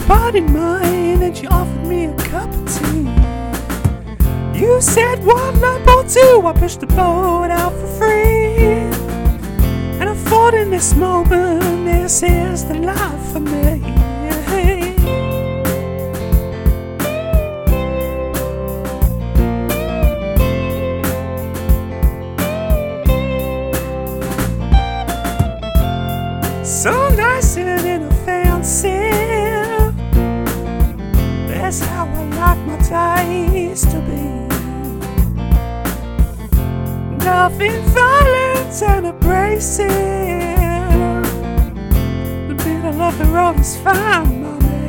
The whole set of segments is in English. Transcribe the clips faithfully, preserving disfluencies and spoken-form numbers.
spot in mine and she offered me a cup of tea. You said one up or two, I pushed the boat out for free. And I thought in this moment, this is the life for me. So nice sitting in a fancy. That's how I like my days to be. Nothing violent and abrasive. The middle of the road is fine by me.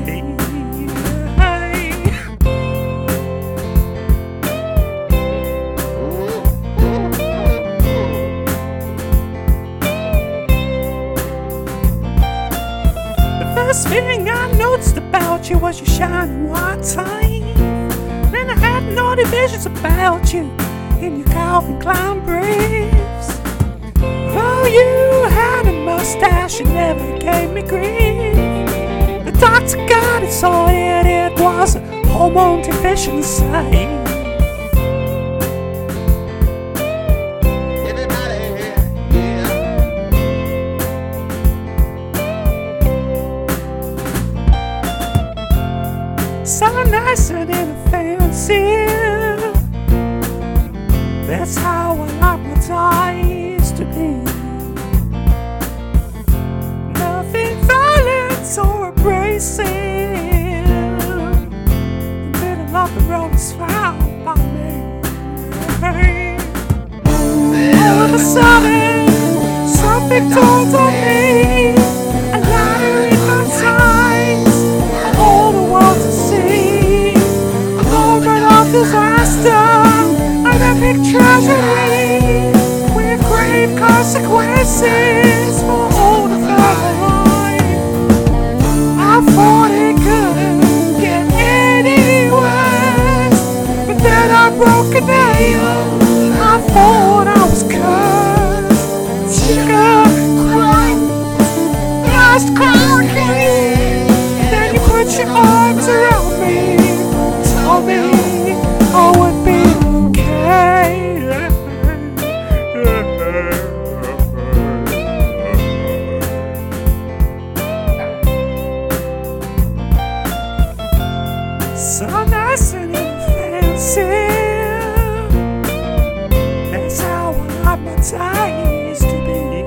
First thing I noticed about you was your shining white teeth. Then I had naughty visions about you in your Calvin Klein briefs. Oh, you had a mustache and never gave me grief. The doctor got it sorted, it was a hormone deficiency. So nice and inoffensive. That's how I like my ties to be. Nothing violent or abrasive. The middle of the road is fine by me. All of a sudden, something dawned on me. A ladder in my sides. All the world to see. A moment of disaster. An epic tragedy with grave consequences for all the family. I thought it couldn't get any worse, but then I broke a nail. I thought I was cursed. Sugar, crime, last crying. Then you put your arms around me, told me I would be. So nice and inoffensive. That's how I like my ties to be.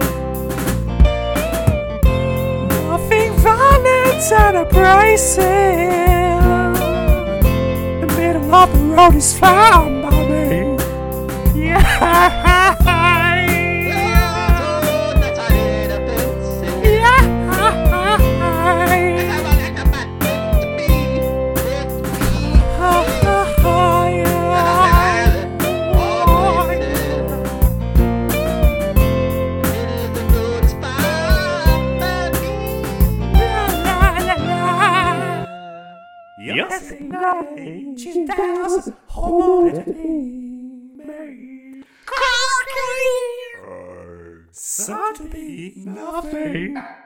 Nothing violent and abrasive. The middle of the road is fine by me. Yeah. Yesterday, she does hold me. Cocky! So to be nothing.